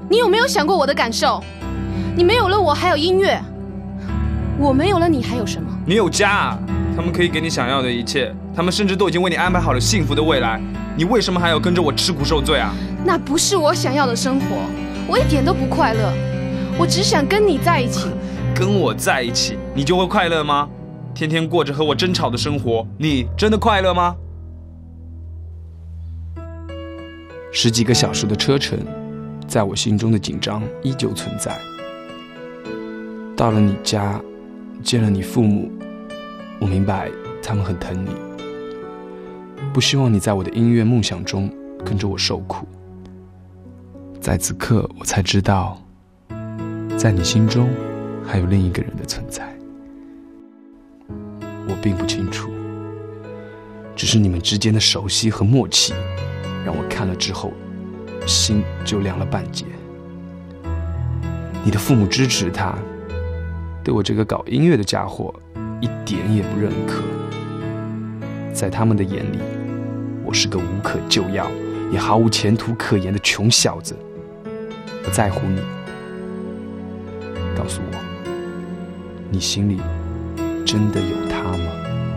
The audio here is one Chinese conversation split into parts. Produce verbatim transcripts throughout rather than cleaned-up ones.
你有没有想过我的感受？你没有了我还有音乐，我没有了你还有什么？ 你有家啊，他们可以给你想要的一切，他们甚至都已经为你安排好了幸福的未来，你为什么还要跟着我吃苦受罪啊？ 那不是我想要的生活，我一点都不快乐，我只想跟你在一起。 跟我在一起，你就会快乐吗？天天过着和我争吵的生活，你真的快乐吗？十几个小时的车程，在我心中的紧张依旧存在。到了你家，见了你父母，我明白他们很疼你，不希望你在我的音乐梦想中跟着我受苦。在此刻，我才知道，在你心中还有另一个人的存在。我并不清楚，只是你们之间的熟悉和默契，让我看了之后，心就凉了半截。你的父母支持他，对我这个搞音乐的家伙一点也不认可。在他们的眼里，我是个无可救药也毫无前途可言的穷小子。我在乎你，告诉我，你心里真的有他吗？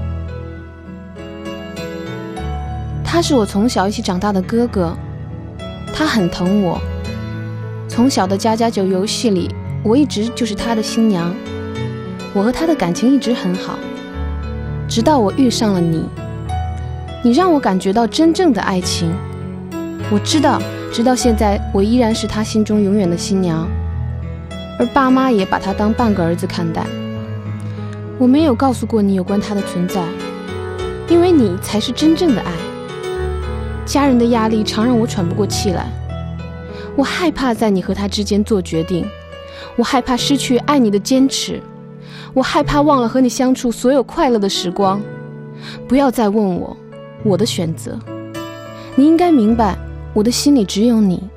他是我从小一起长大的哥哥，他很疼我。从小的家家酒游戏里，我一直就是他的新娘。我和他的感情一直很好，直到我遇上了你。你让我感觉到真正的爱情。我知道，直到现在，我依然是他心中永远的新娘，而爸妈也把他当半个儿子看待。我没有告诉过你有关他的存在，因为你才是真正的爱。家人的压力常让我喘不过气来，我害怕在你和他之间做决定，我害怕失去爱你的坚持，我害怕忘了和你相处所有快乐的时光。不要再问我我的选择，你应该明白，我的心里只有你。